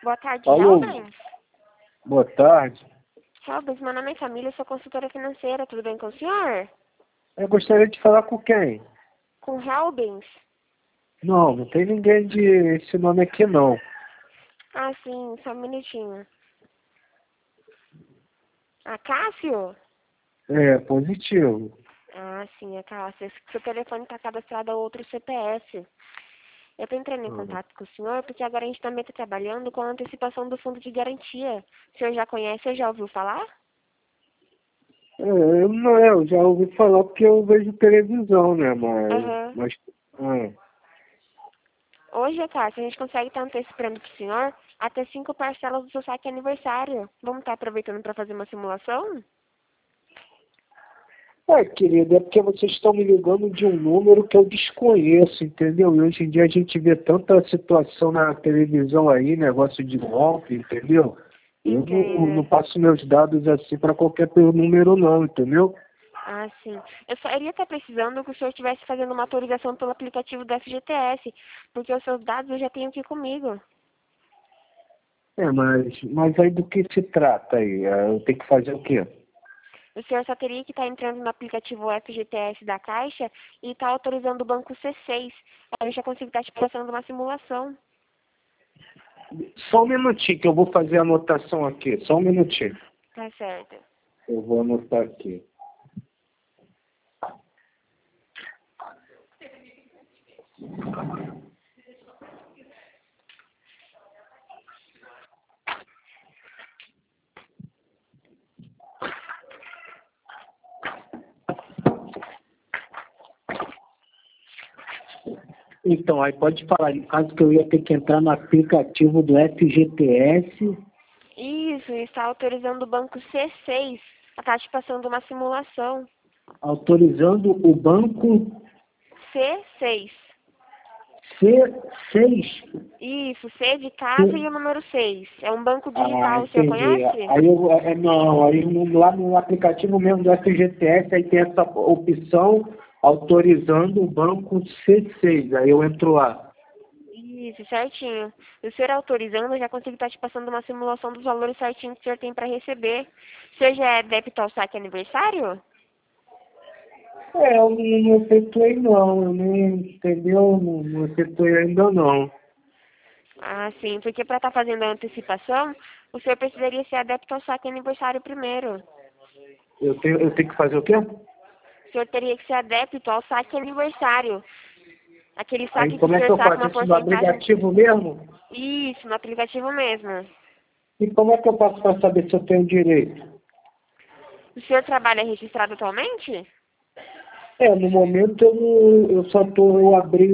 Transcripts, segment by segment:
Boa tarde, Alô, Helbens. boa tarde. Helbens, meu nome é Camila, eu sou consultora financeira, tudo bem com o senhor? Eu gostaria de falar com quem? Com Helbens? Não, não tem ninguém de esse nome aqui não. Ah, sim, só um minutinho. Ah, Cássio? É, positivo. Ah, sim, é Cássio. Seu telefone está cadastrado a outro CPF. Eu estou entrando em Hum. contato com o senhor porque agora a gente também está trabalhando com a antecipação do fundo de garantia. O senhor já conhece ou já ouviu falar? Eu já ouvi falar porque eu vejo televisão, né, Aham. ah, Hoje, Cássio, a gente consegue estar antecipando para o senhor até 5 parcelas do seu saque aniversário. Vamos estar aproveitando para fazer uma simulação? querida, é porque vocês estão me ligando de um número que eu desconheço, entendeu? E hoje em dia a gente vê tanta situação na televisão aí, negócio de golpe, entendeu? Eu não Entendo. passo meus dados assim para qualquer número não, entendeu? Ah, sim. Eu só iria estar precisando que o senhor estivesse fazendo uma autorização pelo aplicativo do FGTS, porque os seus dados eu já tenho aqui comigo. Mas aí do que se trata aí? Eu tenho que fazer o quê? O senhor só teria que estar entrando no aplicativo FGTS da Caixa e estar autorizando o banco C6. Aí eu já consigo estar te passando uma simulação. Só um minutinho que eu vou fazer a anotação aqui. Só um minutinho. Tá certo. Eu vou anotar aqui. Então, aí pode falar, no caso que eu ia ter que entrar no aplicativo do FGTS, Isso, está autorizando o banco C6. A estar te passando uma simulação. autorizando o banco C6. C6. Isso, C de casa e o número 6. É um banco Ah, digital, o senhor entendi. conhece? Não, lá no aplicativo mesmo do FGTS, aí tem essa opção autorizando o banco C6. Aí eu entro lá. Isso, certinho. O senhor autorizando, eu já consigo estar te passando uma simulação dos valores certinhos que o senhor tem para receber. O senhor já é débito ao saque aniversário? Eu não efetuei não, eu nem, entendeu? Não efetuei ainda não. Ah, sim, porque para estar fazendo a antecipação, o senhor precisaria ser adepto ao saque aniversário primeiro. Eu tenho que fazer o quê? O senhor teria que ser adepto ao saque aniversário. Aquele Aí saque que o como é que senhor eu saca faço uma isso no porcentagem. aplicativo mesmo? Isso, no aplicativo mesmo. E como é que eu faço para saber se eu tenho direito? O senhor trabalha registrado atualmente? No momento eu só eu abri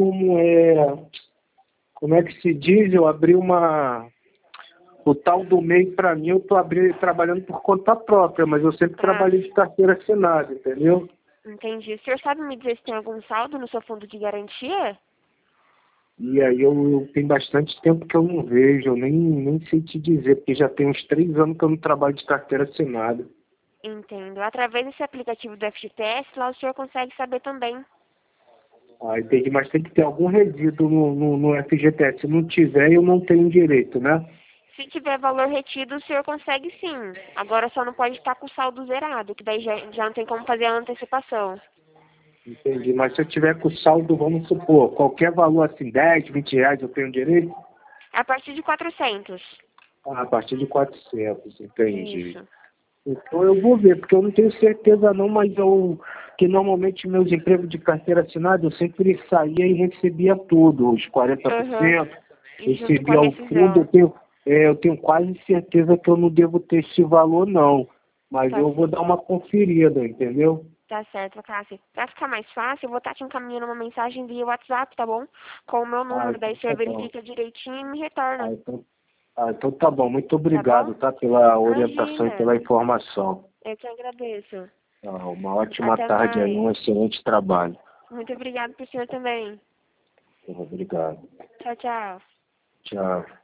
como é que se diz? Eu abri o tal do MEI para mim, eu estou trabalhando por conta própria, mas eu sempre Ah, trabalhei de carteira assinada, entendeu? entendi. O senhor sabe me dizer se tem algum saldo no seu fundo de garantia? E aí eu tenho bastante tempo que eu não vejo, eu nem sei te dizer, porque já tem uns 3 anos que eu não trabalho de carteira assinada. Entendo. Através desse aplicativo do FGTS, lá o senhor consegue saber também. Ah, entendi, mas tem que ter algum resíduo no FGTS. Se não tiver, eu não tenho direito, né? Se tiver valor retido, o senhor consegue sim. Agora só não pode estar com o saldo zerado, que daí já não tem como fazer a antecipação. Entendi, mas se eu tiver com saldo, vamos supor, qualquer valor assim, 10, 20 reais, eu tenho direito? É a partir de 400. Ah, a partir de 400, entendi. Isso. Então eu vou ver, porque eu não tenho certeza não, mas que normalmente meus empregos de carteira assinada, eu sempre saía e recebia tudo, os Aham. 40%, E junto com a recebia o fundo, rescisão. eu tenho quase certeza que eu não devo ter esse valor não, mas Tá, eu vou dar uma conferida, entendeu? tá certo, Cássia. Pra ficar mais fácil, eu vou estar te encaminhando uma mensagem via WhatsApp, tá bom? Com o meu Ah, número. Daí então o tá senhor bom. verifica direitinho e me Ah, retorna. então, então tá bom, muito Tá bom? obrigado, tá, pela orientação e Imagina. pela informação. Eu que agradeço. Uma ótima Até tarde aí, mais. um excelente trabalho. Muito obrigada pro senhor também. Obrigado. Tchau, tchau. Tchau.